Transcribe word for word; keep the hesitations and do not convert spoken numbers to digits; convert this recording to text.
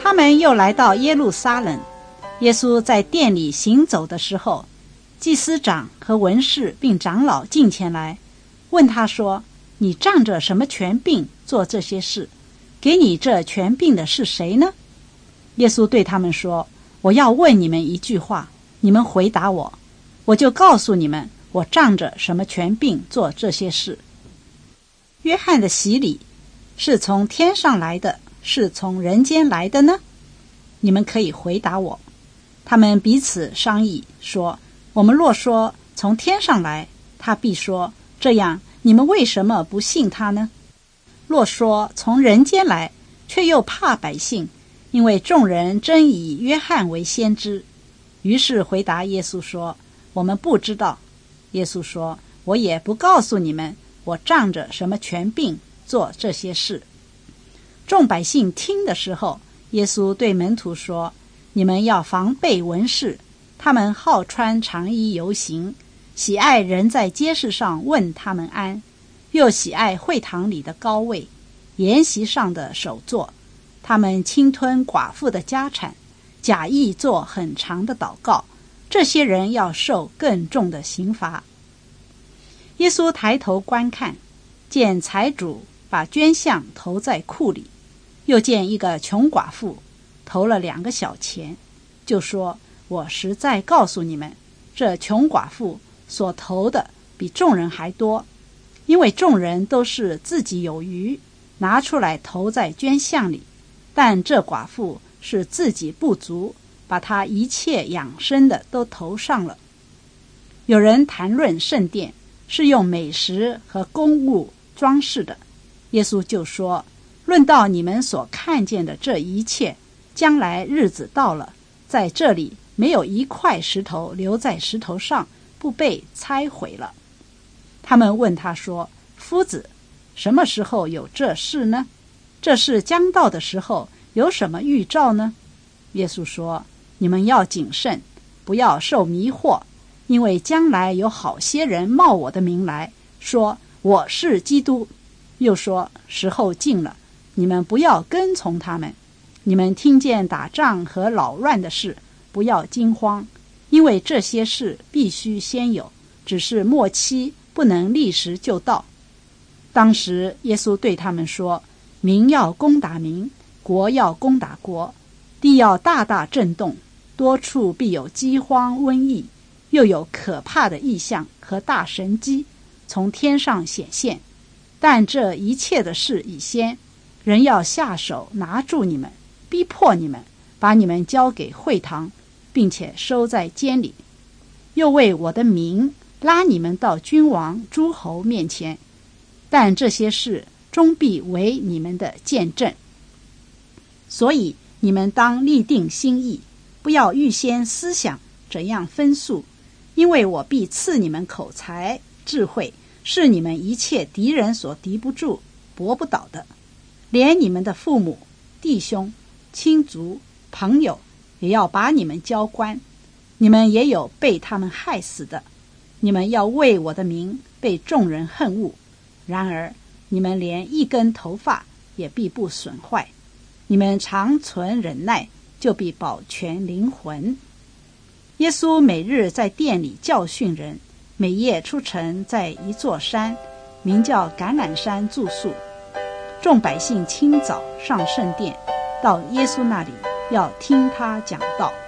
他们又来到耶路撒冷，耶稣在殿里行走的时候，祭司长和文士并长老进前来，问他说：你仗着什么权柄做这些事？给你这权柄的是谁呢？耶稣对他们说：我要问你们一句话，你们回答我，我就告诉你们，我仗着什么权柄做这些事。约翰的洗礼是从天上来的，是从人间来的呢？你们可以回答我。他们彼此商议说：我们若说从天上来，他必说：这样你们为什么不信他呢？若说从人间来，却又怕百姓，因为众人真以约翰为先知。于是回答耶稣说：我们不知道。耶稣说：我也不告诉你们，我仗着什么权柄做这些事。众百姓听的时候，耶稣对门徒说：你们要防备文士，他们好穿长衣游行，喜爱人在街市上问他们安，又喜爱会堂里的高位，筵席上的首座。他们侵吞寡妇的家产，假意做很长的祷告，这些人要受更重的刑罚。耶稣抬头观看，见财主把捐项投在库里，又见一个穷寡妇投了两个小钱，就说：我实在告诉你们，这穷寡妇所投的比众人还多，因为众人都是自己有余，拿出来投在捐项里，但这寡妇是自己不足，把她一切养生的都投上了。有人谈论圣殿是用美食和供物装饰的，耶稣就说：论到你们所看见的这一切，将来日子到了，在这里没有一块石头留在石头上不被拆毁了。他们问他说：夫子，什么时候有这事呢？这事将到的时候有什么预兆呢？耶稣说：你们要谨慎，不要受迷惑，因为将来有好些人冒我的名来，说我是基督，又说时候近了，你们不要跟从他们。你们听见打仗和扰乱的事，不要惊慌，因为这些事必须先有，只是末期不能立时就到。当时耶稣对他们说：民要攻打民，国要攻打国，地要大大震动，多处必有饥荒瘟疫，又有可怕的异象和大神迹从天上显现。但这一切的事以先，人要下手拿住你们，逼迫你们，把你们交给会堂，并且收在监里，又为我的名拉你们到君王诸侯面前。但这些事终必为你们的见证。所以你们当立定心意，不要预先思想怎样分数，因为我必赐你们口才智慧，是你们一切敌人所敌不住驳不倒的。连你们的父母弟兄亲族朋友也要把你们交官，你们也有被他们害死的。你们要为我的名被众人恨恶，然而你们连一根头发也必不损坏。你们常存忍耐，就必保全灵魂。耶稣每日在殿里教训人，每夜出城，在一座山名叫橄榄山住宿。众百姓清早上圣殿，到耶稣那里，要听他讲道。